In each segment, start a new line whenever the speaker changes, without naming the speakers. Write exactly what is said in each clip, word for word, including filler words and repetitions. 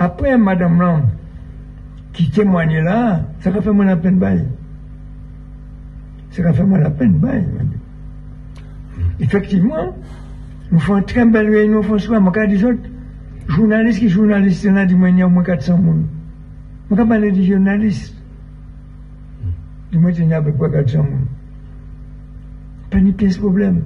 après, madame là, qui témoigne là, ça va faire moi la peine bail. Ça va faire moi la peine bail. Effectivement, nous faisons une très belle réunion, François. Je dis des autres journalistes qui journalistes, là, du moins, il y a au moins quatre cents personnes. Je ne parle pas des journalistes. Du moins, il y a à peu près quatre cents personnes. Pas ni pièce problème.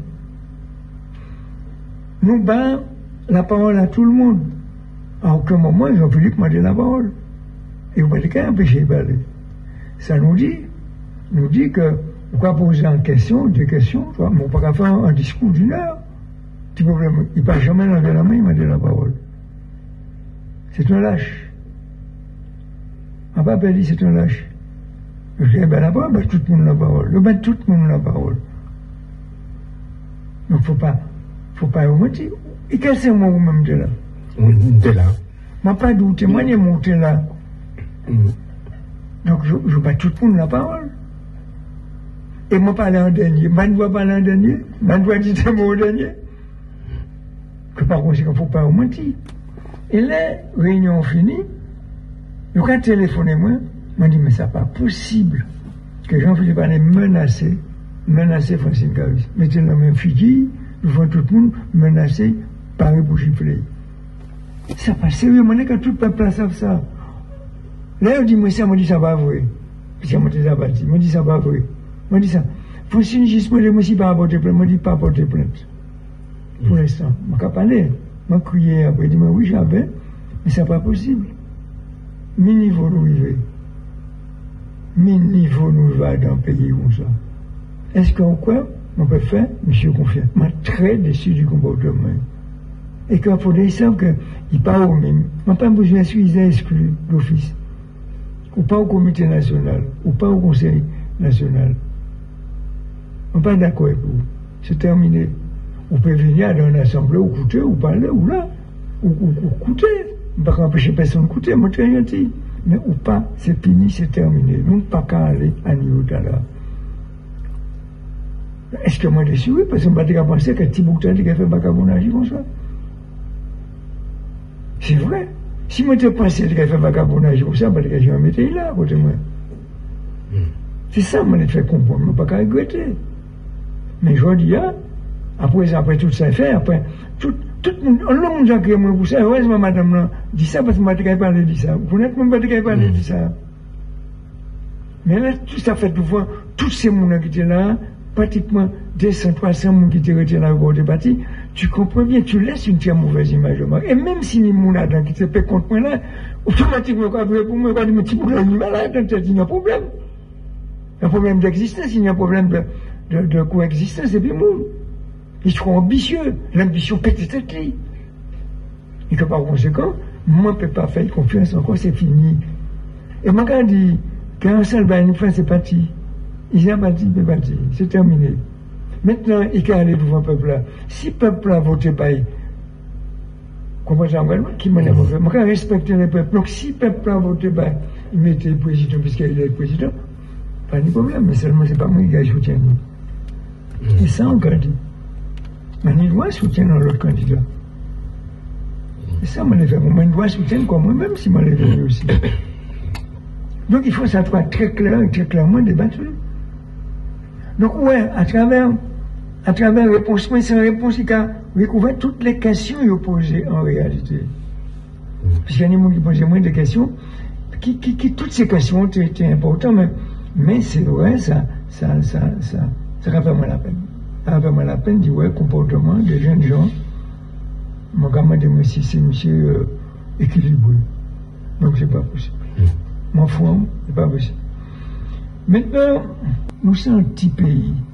Nous battons la parole à tout le monde. À aucun moment, Jean-Philippe m'a dit la parole. Et vous n'avez qu'à empêcher de parler. Ça nous dit, nous dit que, on va poser en question, des questions, mais on ne peut pas faire un discours d'une heure. Petit problème. Il ne passe jamais lever la main, il m'a dit la parole. C'est un lâche. On va pas dire c'est un lâche. Je dis, ben la parole, ben tout le monde la parole. Ben tout le monde la parole. Donc, faut pas, faut pas mentir. Et quel c'est moi vous-même de là?
De là.
Moi, pas douter, moi, je monté là. Mm. Donc, je ne pas tout le monde la parole. Et moi, parler en dernier. Je ne dois parler en dernier. Je dois dire des mots au dernier. Que par conséquent, il ne faut pas mentir. Et là, réunion finie, il a téléphoné moi. Il m'a dit, mais ça n'est pas possible que Jean-Philippe allait menacer, menacer Francine Caris. Mettez la même figure, devant tout le monde, menacer par les bougies play. Ça pas sérieux, moi, quand tout le peuple savent ça. Là, on dit, moi, ça, on dit, ça va vrai. Parce que moi, je dit, moi, dit, ça va vrai. Moi, dit ça. Francine, juste, moi, je pas apporter plainte. Moi, dit, pas apporter plainte. Pour l'instant. Je n'ai pas parlé. Je n'ai crié après. Je dis, oui, j'avais, mais ça n'est pas possible. Mes niveaux nous vivent. Mes niveaux nous va dans le pays comme ça. Est-ce qu'on quoi on peut faire, monsieur confiant? Je suis très déçu du comportement. Et quand il faut dire ça, qu'il parle au même. Je n'ai pas besoin de suis exclu d'office. Ou pas au comité national, ou pas au conseil national. On n'est pas d'accord avec vous. C'est terminé. On peut venir dans une assemblée, ou écouter, ou parler, ou là, ou, ou, ou écouter. On ne peut pas empêcher personne d'écouter, moi très gentil. Mais ou pas, c'est fini, c'est terminé. Nous ne pouvons pas aller à niveau de là. Est-ce que moi je suis oui, parce qu'on ne peut pas penser que Thibaut a dit qu'il a fait vagabondage comme ça. C'est vrai. Si moi je pensais qu'il a fait vagabondage comme ça, je vais mettre là, à côté de moi. Mm. C'est ça, moi, je fais comprendre. Je ne peux pas regretter. Mais je dis, hein, après, après tout ça fait, après, tout, tout le monde, le monde a créé moi pour ça. Heureusement, madame, là, dit ça parce que je ne peux pas parler de ça. Vous n'êtes même pas de parler de ça. Mais là, tout ça fait devant tous ces gens qui étaient là, pratiquement deux cents, trois cents personnes qui étaient retenus là au bord de bâti, tu comprends bien, tu laisses une très mauvaise image. Et même si les gens là qui se paient contre moi là, automatiquement, quand pour moi, quand je me dis, pour le malade, il y a un problème. Un problème d'existence, il y a un problème de, de, de coexistence, et puis monde. Ils sont ambitieux, l'ambition pète cette lit. Et que par conséquent, moi, je ne peux pas faire confiance encore, c'est fini. Et moi, quand je dis qu'un seul bain, une fois, c'est parti. Ils ont parti, c'est parti, c'est terminé. Maintenant, il faut aller devant le peuple là. Si le peuple a voté par comment ça va, qui m'a voté, je vais respecter le peuple. Donc, si le peuple a voté par il mettait le président, puisqu'il est le président, pas de problème, mais seulement, c'est pas moi qui ai soutien. Et ça, on a dit. Mais il doit soutenir l'autre candidat. Et ça, on l'a fait. Mais il doit soutenir comme moi-même, si je l'ai fait aussi. Donc, il faut que ça soit très clair et très clairement débattu. Donc, ouais, à travers, à travers réponse, mais c'est une réponse qui a recouvert toutes les questions qu'il a posées en réalité. Parce qu'il y a des gens qui posaient moins de questions, qui, qui, qui, toutes ces questions ont été importantes, mais, mais c'est vrai, ça, ça, ça, ça, ça fait vraiment la peine. Ça fait vraiment la peine du ouais, comportement des jeunes gens. Mon gamin de moi, si c'est monsieur euh, équilibré. Donc, c'est pas possible. Mon fond, c'est pas possible. Maintenant, nous sommes un petit pays.